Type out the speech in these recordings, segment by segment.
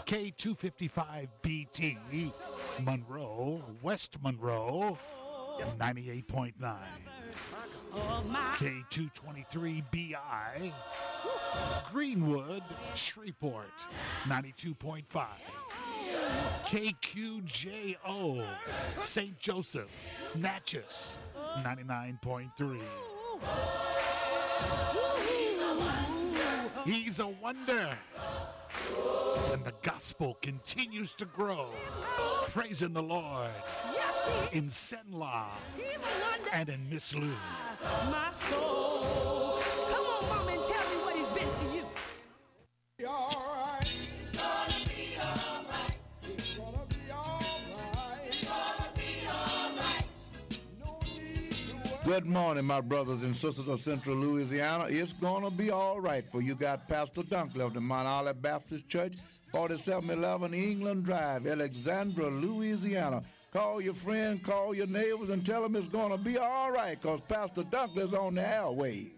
K255BT, Monroe, West Monroe, 98.9. K223BI, Greenwood, Shreveport, 92.5. KQJO, St. Joseph, Natchez, 99.3. He's a wonder. And the gospel continues to grow. Praising the Lord in Senla and in Miss Lou. My soul. Come on, Mom, and tell me what he's been to you. All right. It's gonna be all right. It's gonna be all right. It's gonna be all right. No need to worry. Good morning, my brothers and sisters of Central Louisiana. It's gonna be all right for you. Got Pastor Dunkley of the Mount Olive Baptist Church, 4711 England Drive, Alexandria, Louisiana. Call your friend, call your neighbors, and tell them it's going to be all right, because Pastor Dunkley's on the airways.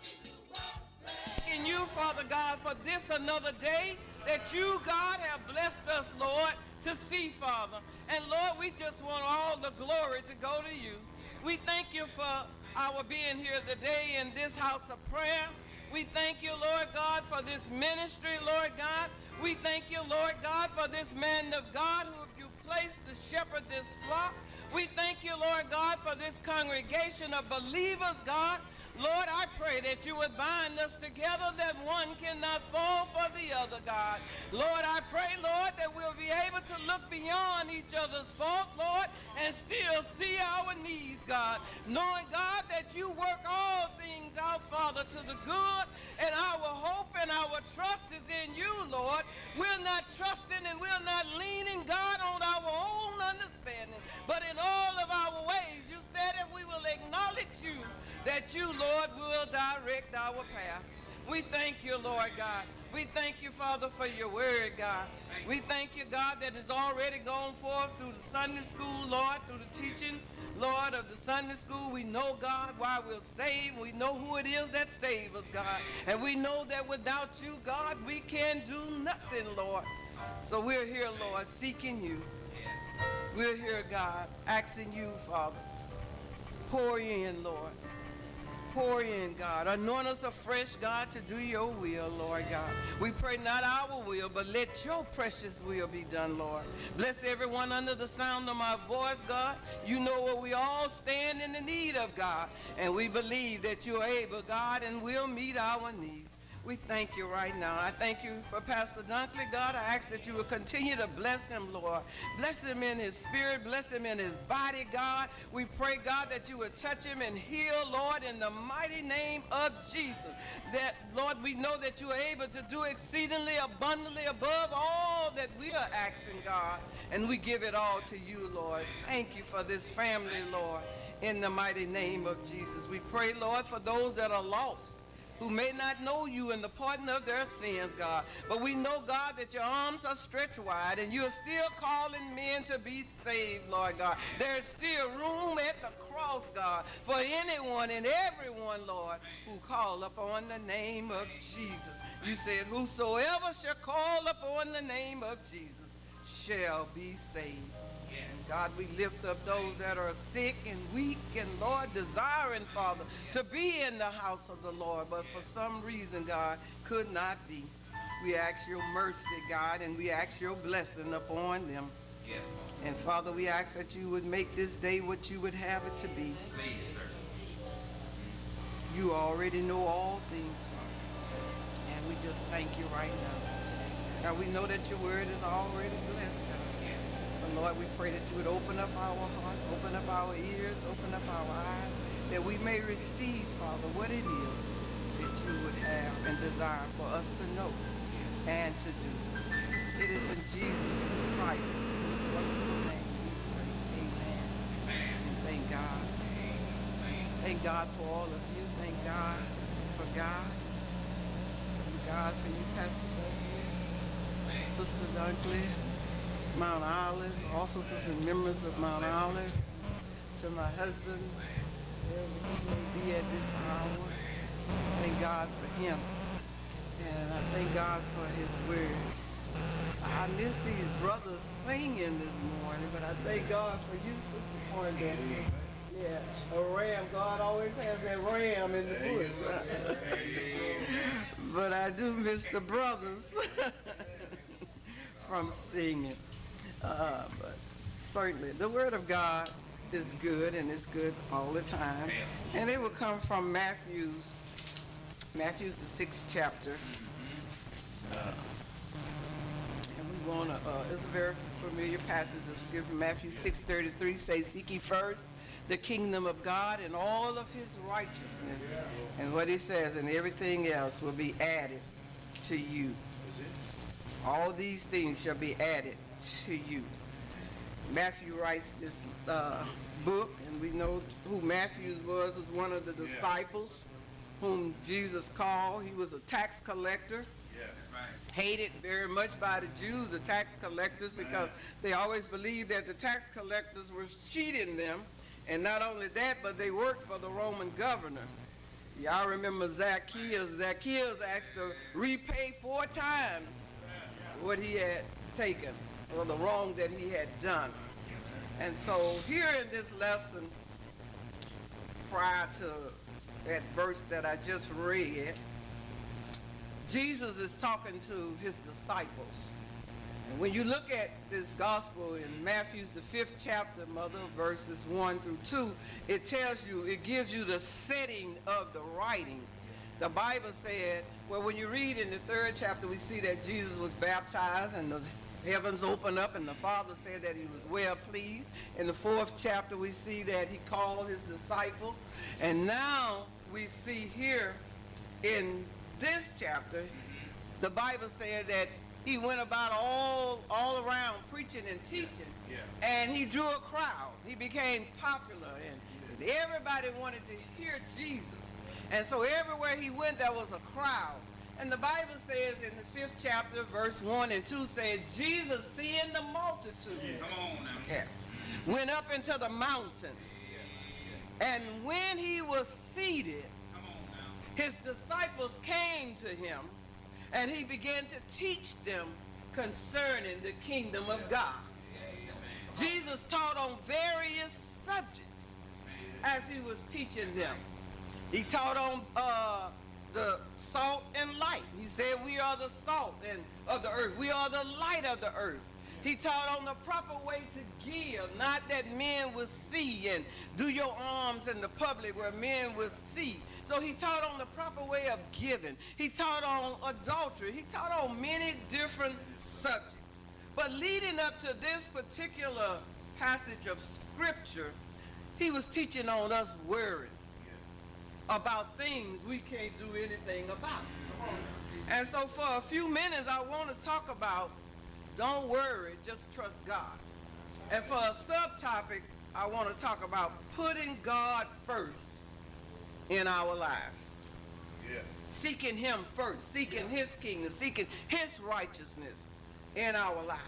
Thanking you, Father God, for this another day that you, God, have blessed us, Lord, to see, Father. And, Lord, we just want all the glory to go to you. We thank you for our being here today in this house of prayer. We thank you, Lord God, for this ministry, Lord God. We thank you, Lord God, for this man of God who you placed to shepherd this flock. We thank you, Lord God, for this congregation of believers, God. Lord, I pray that you would bind us together, that one cannot fall for the other, God. Lord, I pray, Lord, that we'll be able to look beyond each other's fault, Lord, and still see our needs, God. Knowing, God, that you work all things out, Father, to the good, and our hope and our trust is in you, Lord. We're not trusting and we're not leaning, God, on our own understanding, but in all of our ways, you said if we will acknowledge you, that you, Lord, will direct our path. We thank you, Lord God. We thank you, Father, for your word, God. We thank you, God, that it's already gone forth through the Sunday school, Lord, through the teaching, Lord, of the Sunday school. We know, God, why we're saved. We know who it is that saves us, God. And we know that without you, God, we can do nothing, Lord. So we're here, Lord, seeking you. We're here, God, asking you, Father, pour in, Lord. Pour in, God. Anoint us afresh, God, to do your will, Lord God. We pray not our will, but let your precious will be done, Lord. Bless everyone under the sound of my voice, God. You know what we all stand in the need of, God. And we believe that you are able, God, and will meet our needs. We thank you right now. I thank you for Pastor Dunkley, God. I ask that you will continue to bless him, Lord. Bless him in his spirit. Bless him in his body, God. We pray, God, that you would touch him and heal, Lord, in the mighty name of Jesus. That, Lord, we know that you are able to do exceedingly abundantly above all that we are asking, God. And we give it all to you, Lord. Thank you for this family, Lord, in the mighty name of Jesus. We pray, Lord, for those that are lost, who may not know you in the pardon of their sins, God. But we know, God, that your arms are stretched wide and you're still calling men to be saved, Lord God. There's still room at the cross, God, for anyone and everyone, Lord, who call upon the name of Jesus. You said, whosoever shall call upon the name of Jesus shall be saved. And God, we lift up those that are sick and weak and, Lord, desiring, Father, to be in the house of the Lord, but for some reason, God, could not be. We ask your mercy, God, and we ask your blessing upon them. Yes. And, Father, we ask that you would make this day what you would have it to be. Please, sir. You already know all things, Father, and we just thank you right now. God, we know that your word is already blessed, God. Lord, we pray that you would open up our hearts, open up our ears, open up our eyes, that we may receive, Father, what it is that you would have and desire for us to know and to do. It is in Jesus Christ's wonderful name we pray. Amen. And thank God. Thank God for all of you. Thank God for God. Thank God for you, Pastor Dunkley, Sister Dunkley, Mount Olive, officers and members of Mount Olive, to my husband, wherever he may be at this hour. Thank God for him. And I thank God for his word. I miss missed these brothers singing this morning, but I thank God for you, Sister Poindexter. Yeah, a ram. God always has that ram in the bush. But I do miss the brothers from singing. But certainly, the Word of God is good, and it's good all the time. And it will come from Matthew's the 6th chapter. And we want to, it's a very familiar passage of Scripture. Matthew 6:33 says, "Seek ye first the kingdom of God and all of his righteousness." And what he says, and everything else will be added to you. All these things shall be added to you. Matthew writes this book, and we know who Matthew was one of the disciples whom Jesus called. He was a tax collector. Hated very much by the Jews, the tax collectors, because they always believed that the tax collectors were cheating them. And not only that, but they worked for the Roman governor. Y'all remember Zacchaeus. Zacchaeus asked to repay 4 times what he had taken, or the wrong that he had done. And so here in this lesson, prior to that verse that I just read, Jesus is talking to his disciples. And when you look at this gospel in Matthew's the 5th chapter, Mother, verses 1 through 2, it tells you, it gives you the setting of the writing. The Bible said, well, when you read in the 3rd chapter, we see that Jesus was baptized and the heavens opened up and the Father said that he was well pleased. In the 4th chapter, we see that he called his disciple. And now we see here in this chapter, the Bible said that he went about all around preaching and teaching, and he drew a crowd. He became popular, and everybody wanted to hear Jesus. And so everywhere he went, there was a crowd. And the Bible says in the 5th chapter, verse 1 and 2 says, Jesus, seeing the multitude, went up into the mountain. And when he was seated, his disciples came to him, and he began to teach them concerning the kingdom of God. Jesus taught on various subjects as he was teaching them. He taught on the salt and light. He said we are the salt of the earth. We are the light of the earth. He taught on the proper way to give, not that men will see, and do your alms in the public where men will see. So he taught on the proper way of giving. He taught on adultery. He taught on many different subjects. But leading up to this particular passage of Scripture, he was teaching on us worrying about things we can't do anything about. And so for a few minutes, I want to talk about don't worry, just trust God. And for a subtopic, I want to talk about putting God first in our lives. Seeking him first, seeking his kingdom, seeking his righteousness in our lives.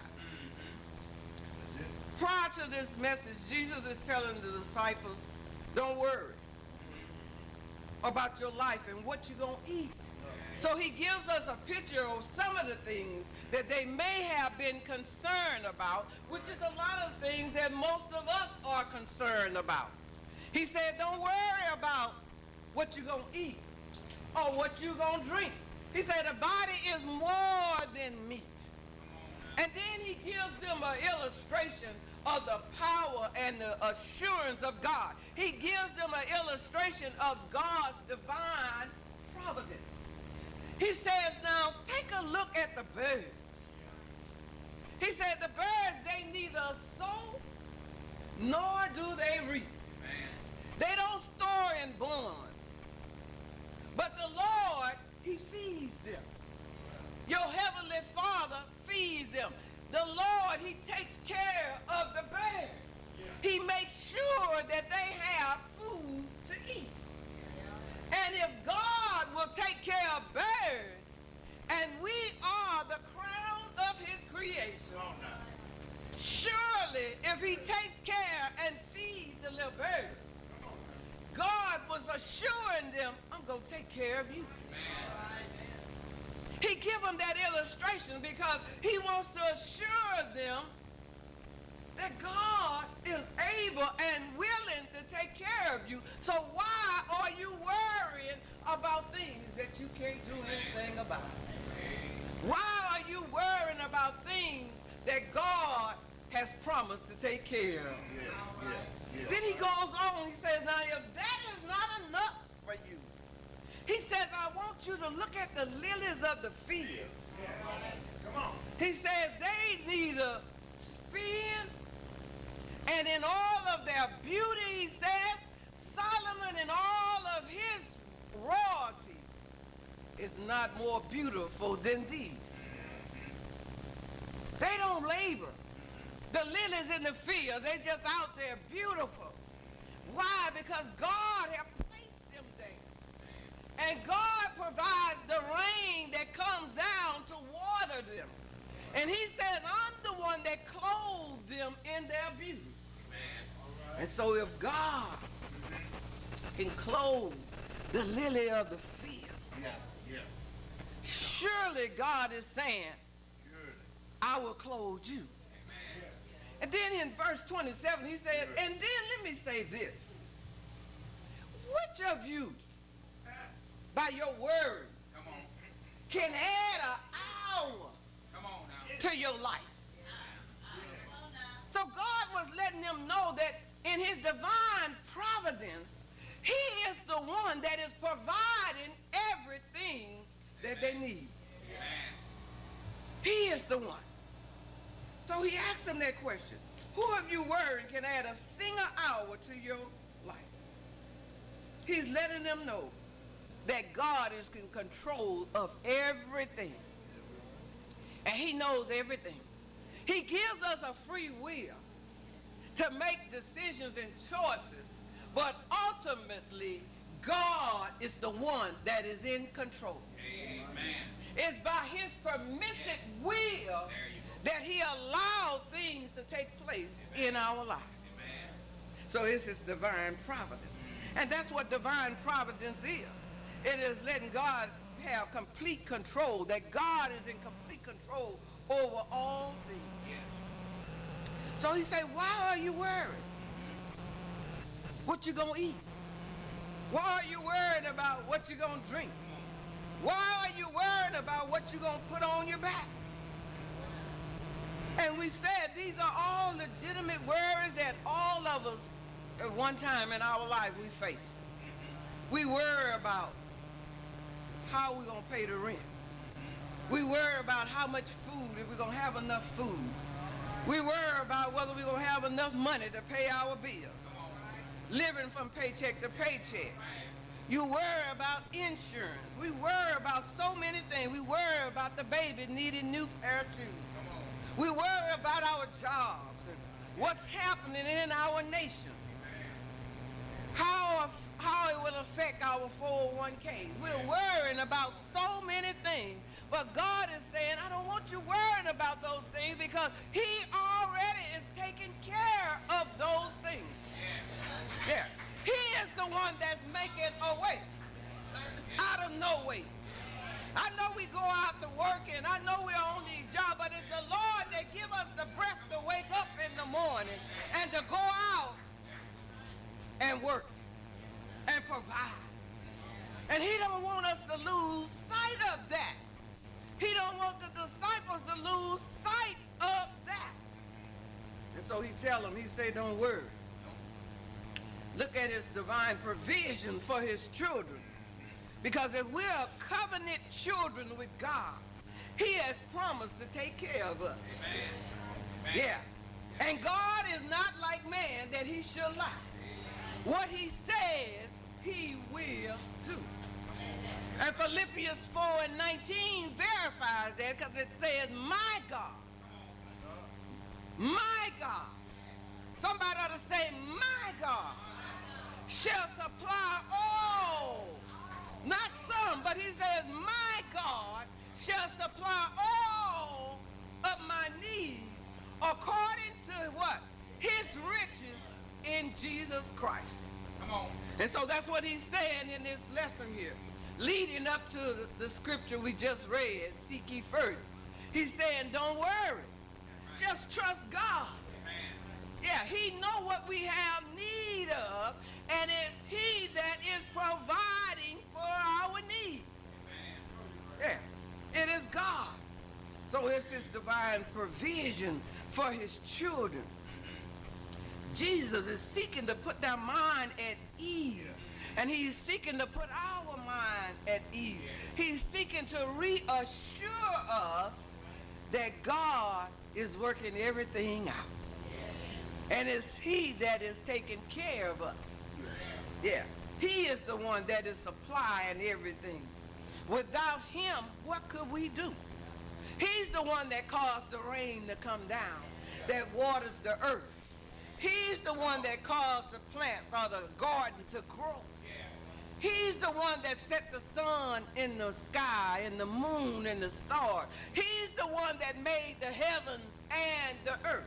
Prior to this message, Jesus is telling the disciples, don't worry about your life and what you're going to eat. So he gives us a picture of some of the things that they may have been concerned about, which is a lot of things that most of us are concerned about. He said, don't worry about what you're going to eat or what you're going to drink. He said the body is more than meat. And then he gives them an illustration of the power and the assurance of God. He gives them an illustration of God's divine providence. He says, now take a look at the birds. He said the birds, they neither sow nor do they reap. They don't store in barns. But the Lord, he feeds them. Your heavenly Father feeds them. The Lord, he takes care of the birds. He makes sure that they have food to eat. And if God will take care of birds, and we are the crown of his creation, surely if he takes care and feeds the little birds, God was assuring them, I'm going to take care of you. He give them that illustration because he wants to assure that God is able and willing to take care of you. So why are you worrying about things that you can't do anything about? Why are you worrying about things that God has promised to take care of? Then he goes on, he says, now if that is not enough for you, he says, I want you to look at the lilies of the field. Come on. He says they neither spin, and in all of their beauty, he says, Solomon in all of his royalty is not more beautiful than these. They don't labor. The lilies in the field, they just out there beautiful. Why? Because God has placed them there. And God provides the rain that comes down to water them. And he says, I'm the one that clothed them in their beauty. And so if God can clothe the lily of the field, surely God is saying, I will clothe you. And then in verse 27, he says, and then let me say this. Which of you, by your word, can add an hour to your life? So God was letting them know that in his divine providence, he is the one that is providing everything that they need. He is the one. So he asked them that question. Who of you worrying can add a single hour to your life? He's letting them know that God is in control of everything. And he knows everything. He gives us a free will to make decisions and choices, but ultimately, God is the one that is in control. Amen. It's by his permissive will that he allowed things to take place in our lives. Amen. So it's his divine providence. And that's what divine providence is. It is letting God have complete control, that God is in complete control over all things. So he said, why are you worried? What you gonna eat? Why are you worried about what you're gonna drink? Why are you worried about what you're gonna put on your back? And we said these are all legitimate worries that all of us at one time in our life we face. We worry about how we're gonna pay the rent. We worry about how much food, if we're gonna have enough food. We worry about whether we're gonna have enough money to pay our bills. Living from paycheck to paycheck. You worry about insurance. We worry about so many things. We worry about the baby needing new pair of shoes. We worry about our jobs and what's happening in our nation. How it will affect our 401k. We're worrying about so many things. But God is saying, I don't want you worrying about those things because he already is taking care of those things. Yeah. He is the one that's making a way out of no way. I know we go out to work and I know we're on these jobs, but it's the Lord that gives us the breath to wake up in the morning and to go out and work and provide. And he don't want us to lose sight of that. He don't want the disciples to lose sight of that. And so he tell them, he say, don't worry. Look at his divine provision for his children. Because if we're covenant children with God, he has promised to take care of us. Amen. Yeah. And God is not like man that he should lie. What he says, he will do. And Philippians 4:19 verifies that because it says, my God. Somebody ought to say, my God shall supply all. Not some, but he says, my God shall supply all of my needs according to what? His riches in Jesus Christ. Come on. And so that's what he's saying in this lesson here. Leading up to the scripture we just read, seek ye first. He's saying, don't worry. Just trust God. he know what we have need of, and it's he that is providing for our needs. Yeah, it is God. So it's his divine provision for his children. Jesus is seeking to put their mind at ease. And he's seeking to put our mind at ease. He's seeking to reassure us that God is working everything out. And it's he that is taking care of us. Yeah. He is the one that is supplying everything. Without him, what could we do? He's the one that caused the rain to come down, that waters the earth. He's the one that caused the plant or the garden to grow. He's the one that set the sun in the sky and the moon and the stars. He's the one that made the heavens and the earth.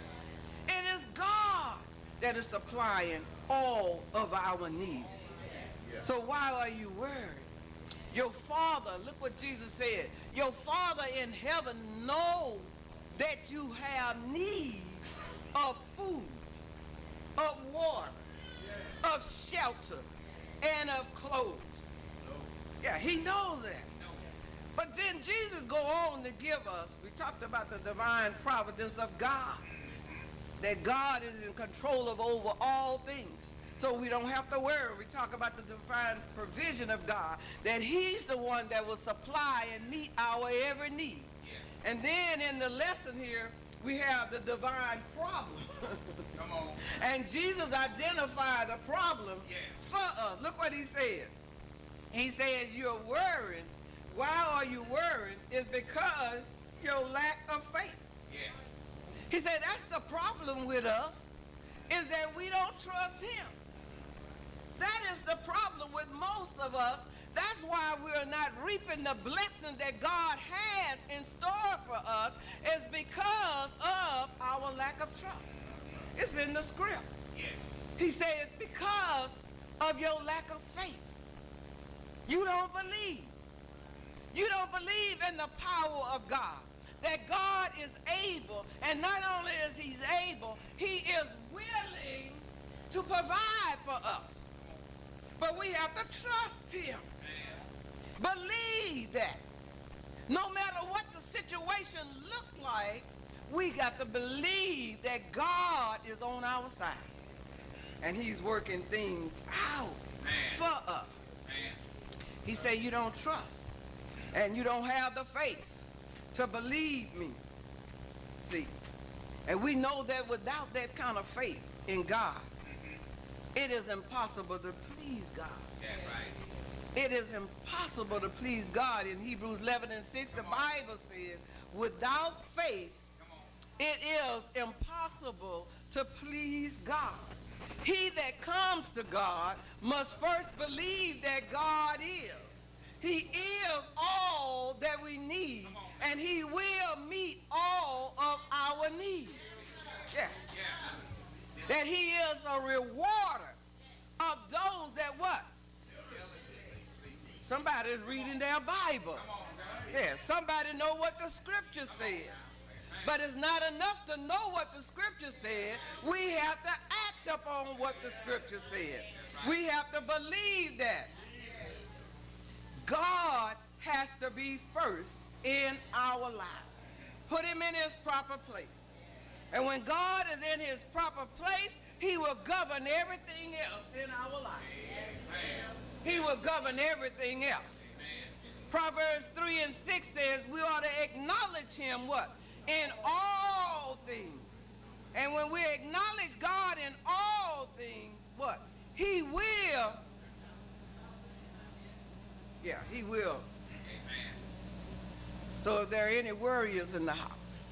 It is God that is supplying all of our needs. So why are you worried? Your Father, look what Jesus said, your Father in heaven knows that you have need of food, of water, of shelter, and of clothes. Yeah, he knows that. But then Jesus go on to give us, we talked about the divine providence of God, that God is in control of over all things. So we don't have to worry. We talk about the divine provision of God, that he's the one that will supply and meet our every need. And then in the lesson here, we have the divine problem. Come on. And Jesus identified the problem for us. Look what he said. He says, you're worrying. Why are you worrying? It's because your lack of faith. Yeah. He said, that's the problem with us, is that we don't trust him. That is the problem with most of us. That's why we're not reaping the blessing that God has in store for us, is because of our lack of trust. It's in the script. Yeah. He said it's because of your lack of faith. You don't believe. You don't believe in the power of God, that God is able, and not only is he able, he is willing to provide for us. But we have to trust him. Believe that. No matter what the situation looks like, we got to believe that God is on our side. And he's working things out for us. He said, you don't trust. And you don't have the faith to believe me. See, and we know that without that kind of faith in God, it is impossible to please God. Yeah, right. It is impossible to please God. In Hebrews 11:6, the Bible says, without faith, it is impossible to please God. He that comes to God must first believe that God is. He is all that we need, and he will meet all of our needs. Yeah. That he is a rewarder of those that what? Somebody's reading their Bible. Yeah, somebody know what the scripture said. But it's not enough to know what the scripture said. We have to act upon what the scripture said. We have to believe that God has to be first in our life. Put him in his proper place. And when God is in his proper place, he will govern everything else in our life. He will govern everything else. Proverbs 3:6 says we ought to acknowledge him what? In all things. And when we acknowledge God in all things, what? He will. Yeah, he will. Amen. So if there are any worriers in the house,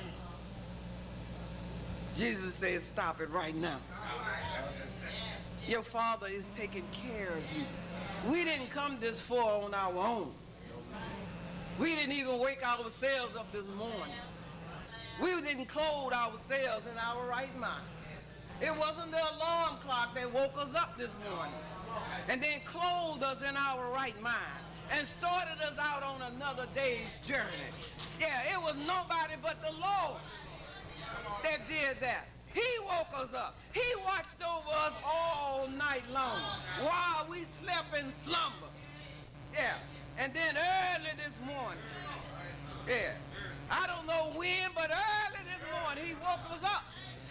Jesus says, stop it right now. Your Father is taking care of you. We didn't come this far on our own. We didn't even wake ourselves up this morning. We didn't clothe ourselves in our right mind. It wasn't the alarm clock that woke us up this morning and then clothed us in our right mind and started us out on another day's journey. Yeah, it was nobody but the Lord that did that. He woke us up. He watched over us all night long while we slept in slumber. Yeah. And then early this morning, yeah, I don't know when, but early this morning, he woke us up.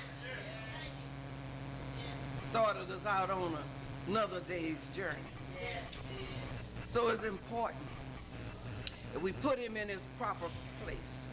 Started us out on another day's journey. So it's important that we put him in his proper place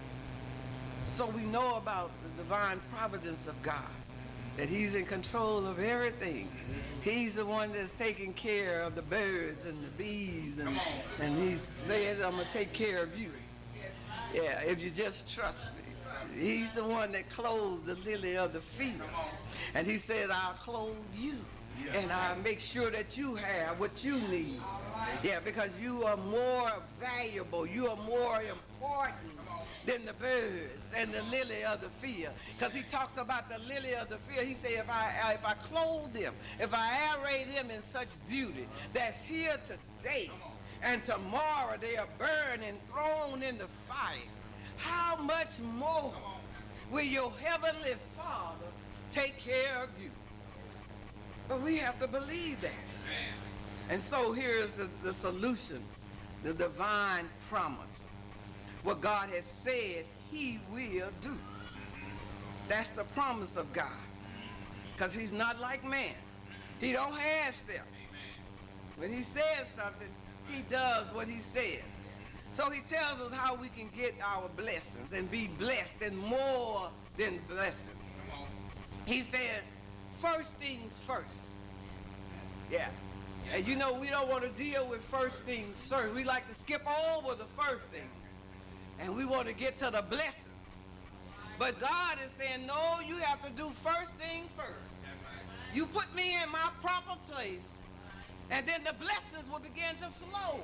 so we know about the divine providence of God, that he's in control of everything. He's the one that's taking care of the birds and the bees, and he said, I'm going to take care of you. Yeah, if you just trust me. He's the one that clothes the lily of the field. And he said, I'll clothe you. And I'll make sure that you have what you need. Yeah, because you are more valuable. You are more important than the birds and the lily of the field. Because he talks about the lily of the field. He said, if I clothe them, if I array them in such beauty that's here today, and tomorrow they are burned and thrown in the fire, how much more will your heavenly Father take care of you? But we have to believe that. And so here's the solution, the divine promise. What God has said he will do. That's the promise of God. Because he's not like man. He don't have step. When he says something, he does what he said. So he tells us how we can get our blessings and be blessed and more than blessed. He says, first things first. Yeah. And you know, we don't want to deal with first things first. We like to skip over the first thing. And we want to get to the blessings. But God is saying, no, you have to do first thing first. You put me in my proper place, and then the blessings will begin to flow.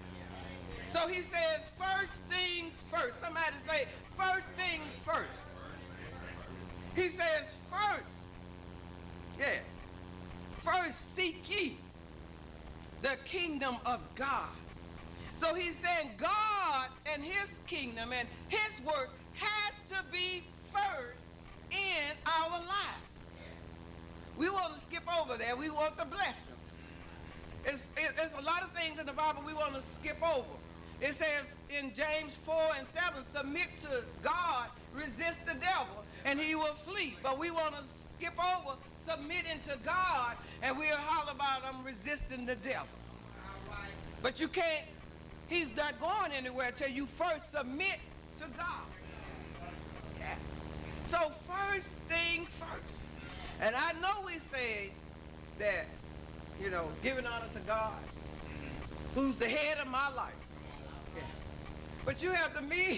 So he says, first things first. Somebody say, first things first. He says, first, yeah, first seek ye the kingdom of God. So he's saying God and his kingdom and his work has to be first in our lives. We want to skip over there. We want the blessings. It's a lot of things in the Bible we want to skip over. It says in James 4:7, submit to God, resist the devil, and he will flee. But we want to skip over submitting to God, and we'll holler about resisting the devil. But you can't, he's not going anywhere till you first submit to God. Yeah. So first thing first. And I know we say that, you know, giving honor to God, who's the head of my life. Yeah. But you have to mean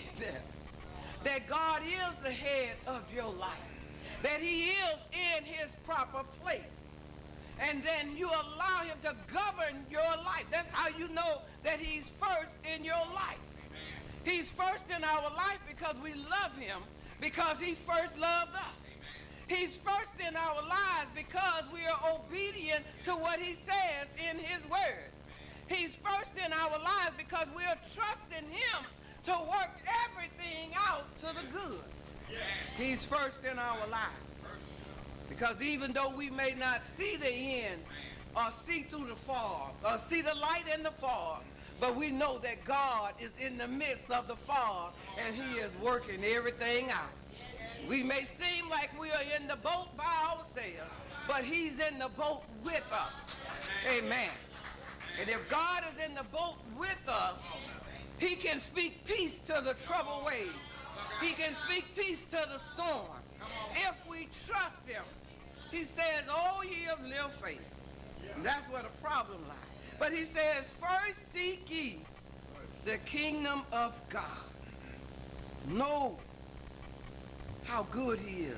that God is the head of your life, that he is in his proper place. And then you allow him to govern your life. That's how you know that he's first in your life. He's first in our life because we love him, because he first loved us. He's first in our lives because we are obedient to what he says in his word. He's first in our lives because we are trusting him to work everything out to the good. He's first in our lives. Because even though we may not see the end or see through the fog or see the light in the fog, but we know that God is in the midst of the fog and he is working everything out. We may seem like we are in the boat by ourselves, but he's in the boat with us. Amen. And if God is in the boat with us, he can speak peace to the troubled waves. He can speak peace to the storm. If we trust him, he says, oh, ye of little faith. And that's where the problem lies. But he says, first seek ye the kingdom of God. Know how good he is,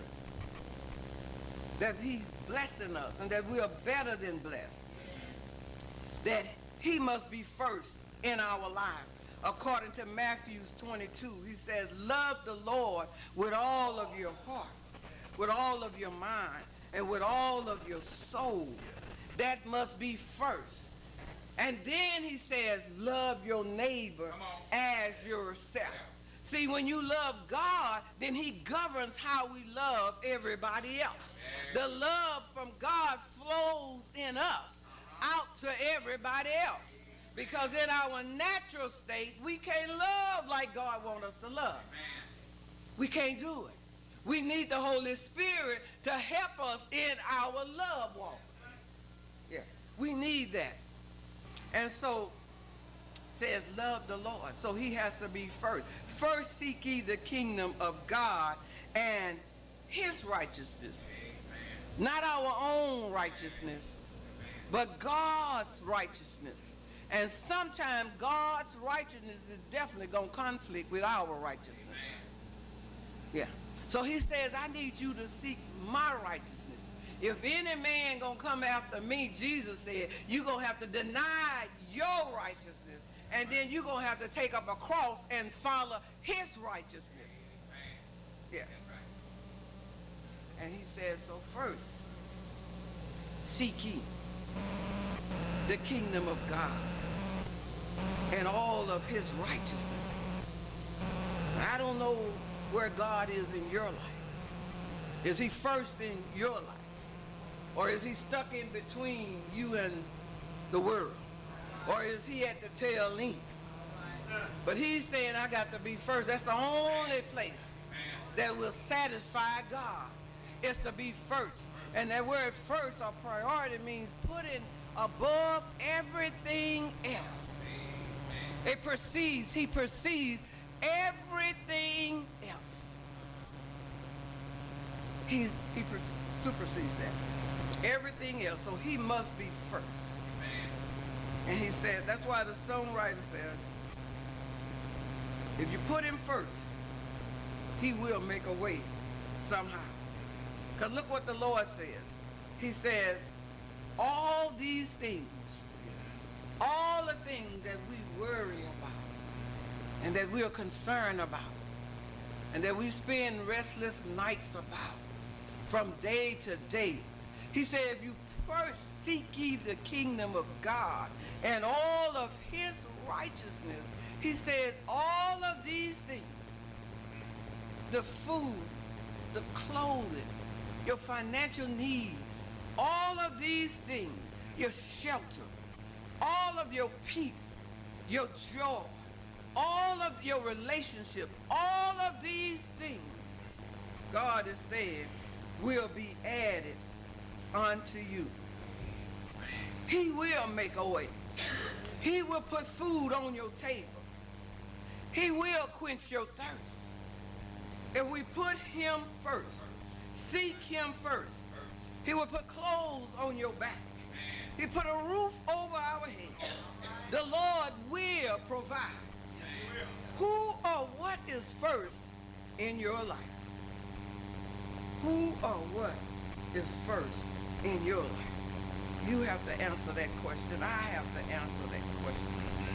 that he's blessing us and that we are better than blessed, that he must be first in our lives. According to Matthew 22, he says, love the Lord with all of your heart, with all of your mind, and with all of your soul. That must be first. And then he says, love your neighbor as yourself. See, when you love God, then he governs how we love everybody else. The love from God flows in us out to everybody else. Because in our natural state, we can't love like God wants us to love. We can't do it. We need the Holy Spirit to help us in our love walk. Yeah, we need that. And so, says love the Lord. So he has to be first. First seek ye the kingdom of God and his righteousness. Not our own righteousness, but God's righteousness. And sometimes God's righteousness is definitely going to conflict with our righteousness. Yeah. So he says, I need you to seek my righteousness. If any man going to come after me, Jesus said, you're going to have to deny your righteousness. And then you're going to have to take up a cross and follow his righteousness. Yeah. And he says, so first, seek ye the kingdom of God and all of his righteousness. I don't know where God is in your life. Is he first in your life? Or is he stuck in between you and the world? Or is he at the tail end? But he's saying, I got to be first. That's the only place that will satisfy God. It's to be first. And that word first or priority means putting above everything else. It precedes, he precedes everything else. He supersedes that. Everything else. So he must be first. And he said, that's why the songwriter said, if you put him first, he will make a way somehow. Because look what the Lord says. He says, all these things, all the things that we worry about and that we are concerned about and that we spend restless nights about from day to day. He said, if you first seek ye the kingdom of God and all of his righteousness, he says all of these things, the food, the clothing, your financial needs, all of these things, your shelter, all of your peace, your joy, all of your relationship, all of these things, God is saying, will be added unto you. He will make a way. He will put food on your table. He will quench your thirst. If we put him first, seek him first, he will put clothes on your back. He put a roof over our heads. The Lord will provide. Who or what is first in your life? Who or what is first in your life? You have to answer that question. I have to answer that question.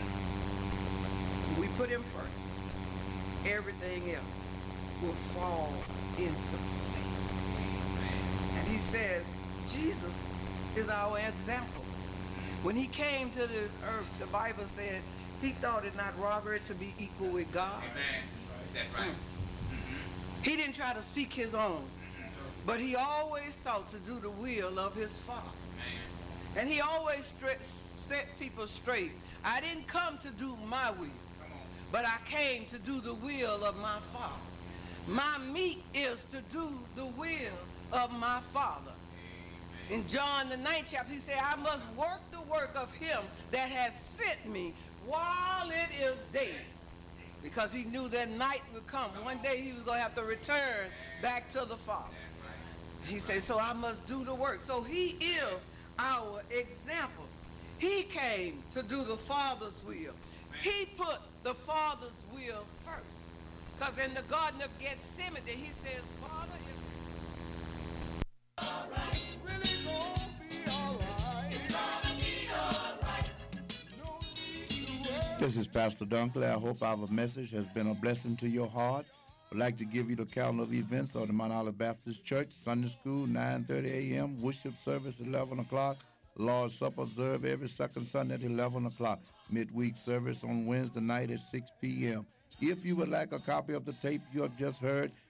We put him first. Everything else will fall into place. And he says, Jesus is our example. When he came to the earth, the Bible said, he thought it not robbery to be equal with God. Amen. That's right. He didn't try to seek his own, but he always sought to do the will of his Father. And he always set people straight. I didn't come to do my will, but I came to do the will of my Father. My meat is to do the will of my Father. In John the 9th chapter, he said, I must work the work of him that has sent me while it is day. Because he knew that night would come. One day he was going to have to return back to the Father. He said, so I must do the work. So he is our example. He came to do the Father's will. He put the Father's will first. Because in the Garden of Gethsemane, he says, Father, It's really gonna be all right. It's gonna be all right. No need to worry. This is Pastor Dunkley. I hope our message has been a blessing to your heart. I'd like to give you the calendar of events of the Mount Olive Baptist Church. Sunday school, 9:30 a.m. Worship service, 11 o'clock. Lord's Supper observed every second Sunday at 11 o'clock. Midweek service on Wednesday night at 6 p.m. If you would like a copy of the tape you have just heard,